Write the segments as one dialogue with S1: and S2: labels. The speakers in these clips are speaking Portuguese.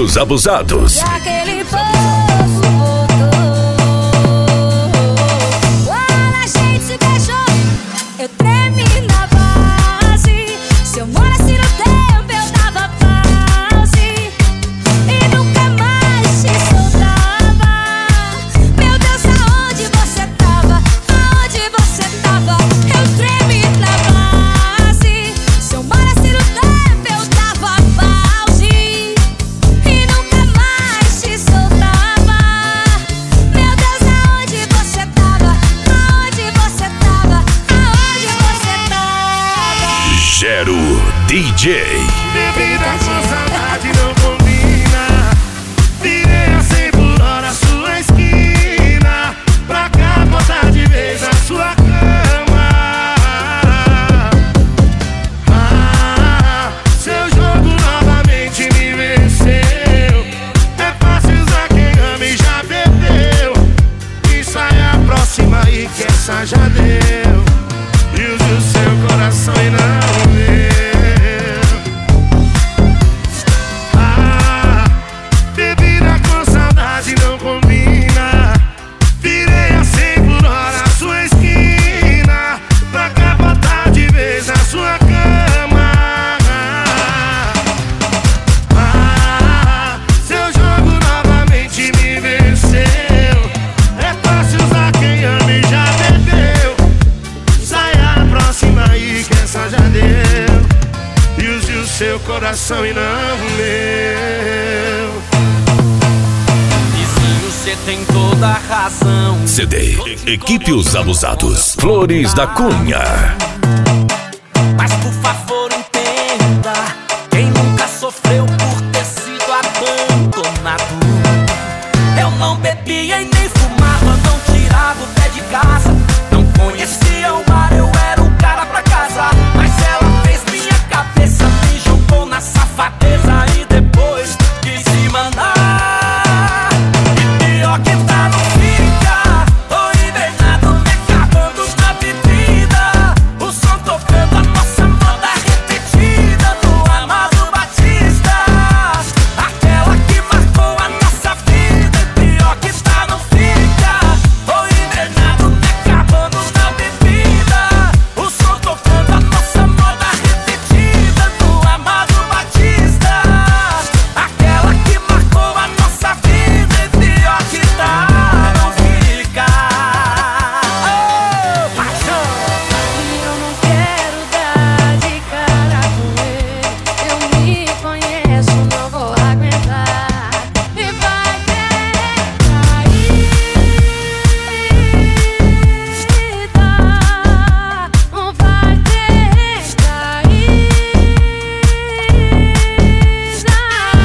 S1: Os Abusados.
S2: E aquele poço voltou. Quando a gente se beijou, eu tremi na base. Se eu morasse no tempo, eu dava pause e nunca mais te soltava. Meu Deus, aonde você tava? Aonde você tava? Eu tremi na base. Se eu morasse no tempo, eu dava pause e nunca mais te soltava. Meu Deus, aonde você tava? Aonde você tava? Aonde você tava?
S1: Gero DJ.
S3: Bebida com saudade não combina. Virei a 100 por hora a sua esquina, pra capotar de vez na sua cama. Seu jogo novamente me venceu. É fácil usar quem ama e já bebeu. Isso aí é a próxima e que essa já deu. E use o seu coração e não o meu. Bebida com saudade não combina. Virei a 100 por hora a sua esquina, pra capotar de vez na sua cama. Seu jogo novamente me venceu. É fácil usar quem ama e já bebeu. Sai a próxima aí que essa já deu. E use o seu coração e não o meu.
S4: Vizinho, cê tem toda a razão.
S1: CD Equipe Os Abusados. Flores da Cunha.
S4: Mas por favor entenda, quem nunca sofreu por ter sido abandonado. Eu não bebia e nem fumava, não tirava o pé de casa. Não conhecia o mar, eu era o cara pra casar. Mas ela fez minha cabeça, me jogou na safadeza e depois quis se mandar. E pior que tá, não fica. Tô hibernado, me acabando na bebida. O som tocando, a nossa moda repetida do Amado Batista. Aquela que marcou a nossa vida. E pior que tá, não fica. Tô hibernado, me acabando na bebida. O som tocando, a nossa moda repetida do Amado Batista. Aquela que marcou a nossa vida. E pior que tá, não fica. Paixão.
S2: E eu não quero dar de cara com ele. Eu me conheço, não vou aguentar. E vai ter caída. Não vai ter caída.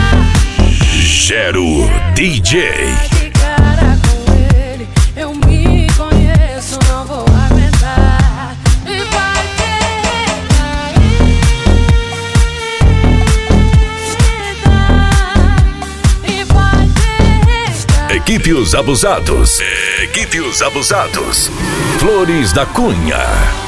S1: Gero DJ.
S2: De cara com ele, eu me conheço, não vou aguentar. E vai ter caída. E vai ter caída.
S1: Equipe Os Abusados. Equipe Os Abusados. Flores da Cunha.